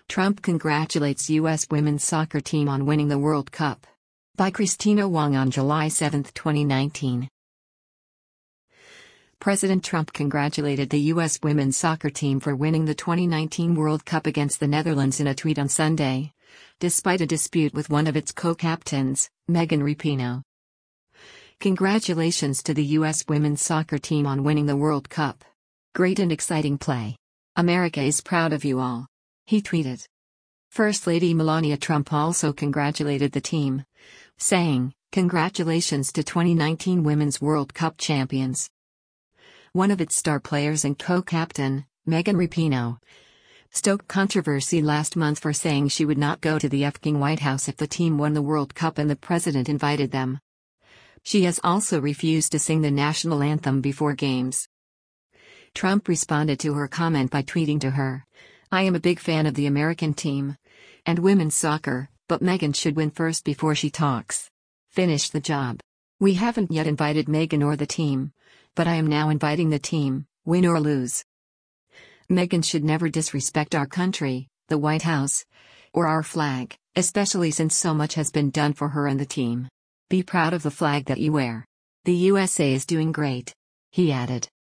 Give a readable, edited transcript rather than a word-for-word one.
Trump congratulates U.S. women's soccer team on winning the World Cup. By Christina Wong on July 7, 2019. President Trump congratulated the U.S. women's soccer team for winning the 2019 World Cup against the Netherlands in a tweet on Sunday, despite a dispute with one of its co-captains, Megan Rapinoe. Congratulations to the U.S. women's soccer team on winning the World Cup. Great and exciting play. America is proud of you all, he tweeted. First Lady Melania Trump also congratulated the team, saying, "Congratulations to 2019 Women's World Cup champions." One of its star players and co-captain, Megan Rapinoe, stoked controversy last month for saying she would not go to the effing White House if the team won the World Cup and the president invited them. She has also refused to sing the national anthem before games. Trump responded to her comment by tweeting to her, "I am a big fan of the American team and women's soccer, but Megan should win first before she talks. Finish the job. We haven't yet invited Megan or the team, but I am now inviting the team, win or lose. Megan should never disrespect our country, the White House, or our flag, especially since so much has been done for her and the team. Be proud of the flag that you wear. The USA is doing great," he added.